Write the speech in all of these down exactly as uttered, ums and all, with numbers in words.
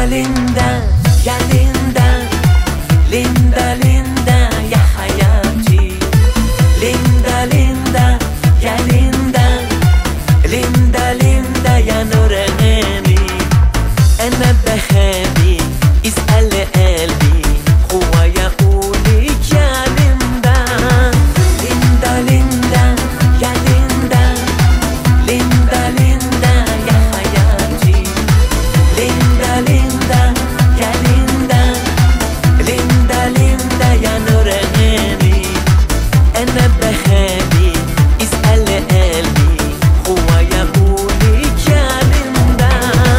ليندا يا ليندا ليندا ليندا يا حياتي ليندا ليندا يا ليندا ليندا ليندا يا نور عيني أنا بخابي اسأل قلبي هو يقولك يا ليندا ليندا ليندا يا ليندا ليندا ليندا يا حياتي ليندا ليندا يا ليندا ليندا ليندا يا نور عيني أنا بخابي اسأل قلبي هو يقولك يا ليندا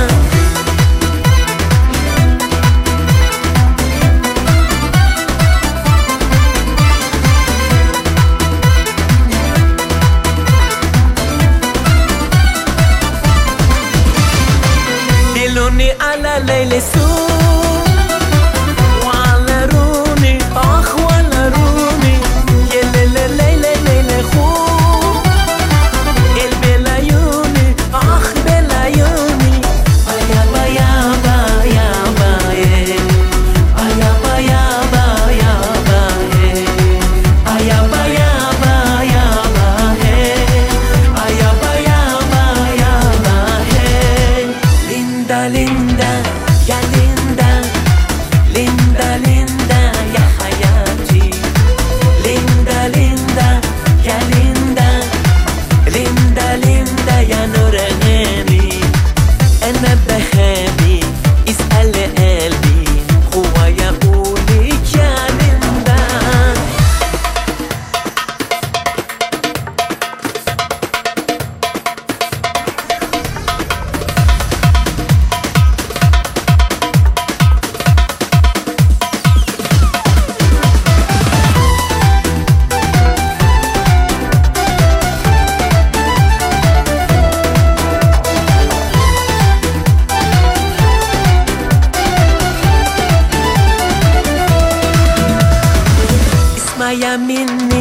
دلوني على ليل سوق وعلى روني اخ ولا روني يا ليلة ليلة ليلة خوك البلايوني اخ بلايوني يابا يابا يابا يابا يابا يابا يابا يابا يابا يابا يابا يابا ليندا ليندا يا ليندا ليندا ليندا يا حياتي ليندا ليندا يا ليندا ليندا ليندا يا نور عيني أنا بخابي اسأل قلبي هو يقولك يا ليندا اسمع يا مني